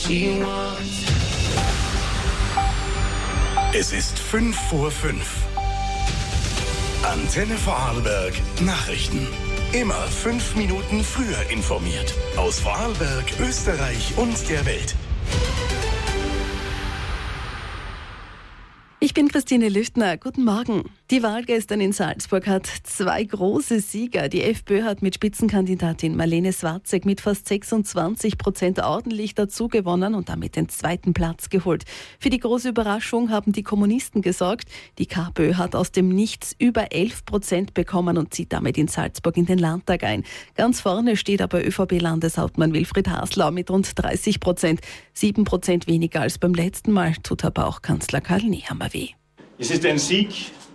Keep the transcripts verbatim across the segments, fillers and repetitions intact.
she wants. Es ist fünf vor fünf. Antenne Vorarlberg Nachrichten. Immer fünf Minuten früher informiert. Aus Vorarlberg, Österreich und der Welt. Ich bin Christine Lüftner. Guten Morgen. Die Wahl gestern in Salzburg hat zwei große Sieger. Die FPÖ hat mit Spitzenkandidatin Marlene Swarzek mit fast sechsundzwanzig Prozent ordentlich dazu gewonnen und damit den zweiten Platz geholt. Für die große Überraschung haben die Kommunisten gesorgt. Die KPÖ hat aus dem Nichts über elf Prozent bekommen und zieht damit in Salzburg in den Landtag ein. Ganz vorne steht aber ÖVP-Landeshauptmann Wilfried Haslau mit rund dreißig Prozent. sieben Prozent weniger als beim letzten Mal, tut aber auch Kanzler Karl Nehammer weh. Es ist ein Sieg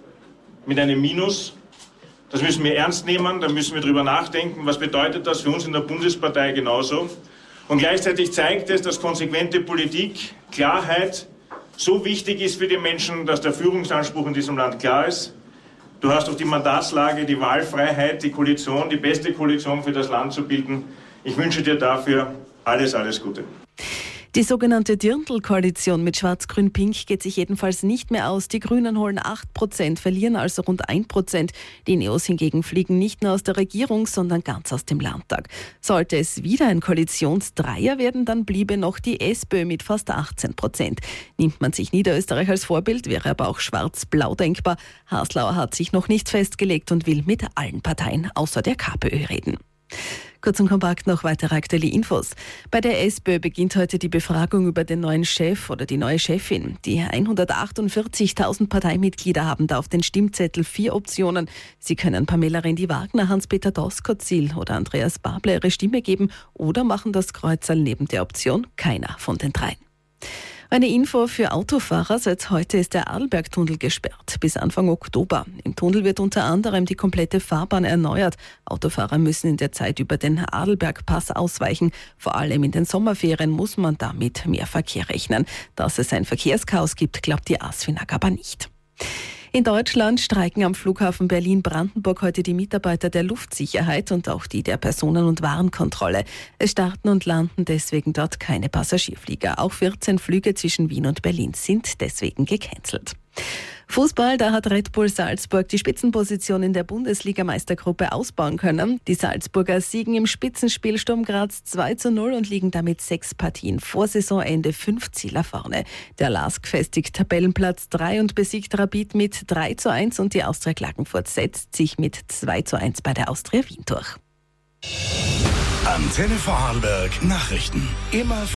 mit einem Minus. Das müssen wir ernst nehmen, da müssen wir drüber nachdenken, was bedeutet das für uns in der Bundespartei genauso. Und gleichzeitig zeigt es, dass konsequente Politik, Klarheit so wichtig ist für die Menschen, dass der Führungsanspruch in diesem Land klar ist. Du hast durch die Mandatslage, die Wahlfreiheit, die Koalition, die beste Koalition für das Land zu bilden. Ich wünsche dir dafür alles, alles Gute. Die sogenannte Dirndl-Koalition mit Schwarz-Grün-Pink geht sich jedenfalls nicht mehr aus. Die Grünen holen acht Prozent, verlieren also rund ein Prozent. Die Neos hingegen fliegen nicht nur aus der Regierung, sondern ganz aus dem Landtag. Sollte es wieder ein Koalitionsdreier werden, dann bliebe noch die SPÖ mit fast achtzehn Prozent. Nimmt man sich Niederösterreich als Vorbild, wäre aber auch Schwarz-Blau denkbar. Haslauer hat sich noch nicht festgelegt und will mit allen Parteien außer der KPÖ reden. Kurz und kompakt noch weitere aktuelle Infos. Bei der SPÖ beginnt heute die Befragung über den neuen Chef oder die neue Chefin. Die hundertachtundvierzigtausend Parteimitglieder haben da auf den Stimmzettel vier Optionen. Sie können Pamela Rendi-Wagner, Hans-Peter Doskozil oder Andreas Babler ihre Stimme geben oder machen das Kreuzerl neben der Option keiner von den dreien. Eine Info für Autofahrer. Seit heute ist der Arlbergtunnel gesperrt, bis Anfang Oktober. Im Tunnel wird unter anderem die komplette Fahrbahn erneuert. Autofahrer müssen in der Zeit über den Arlbergpass ausweichen. Vor allem in den Sommerferien muss man damit mehr Verkehr rechnen. Dass es ein Verkehrschaos gibt, glaubt die ASFINAG aber nicht. In Deutschland streiken am Flughafen Berlin-Brandenburg heute die Mitarbeiter der Luftsicherheit und auch die der Personen- und Warenkontrolle. Es starten und landen deswegen dort keine Passagierflieger. Auch vierzehn Flüge zwischen Wien und Berlin sind deswegen gecancelt. Fußball, da hat Red Bull Salzburg die Spitzenposition in der Bundesligameistergruppe ausbauen können. Die Salzburger siegen im Spitzenspiel Sturm Graz zwei zu null und liegen damit sechs Partien vor Saisonende fünf Zieler vorne. Der LASK festigt Tabellenplatz drei und besiegt Rapid mit drei zu eins und die Austria Klagenfurt setzt sich mit zwei zu eins bei der Austria Wien durch. Antenne Vorarlberg Nachrichten. Immer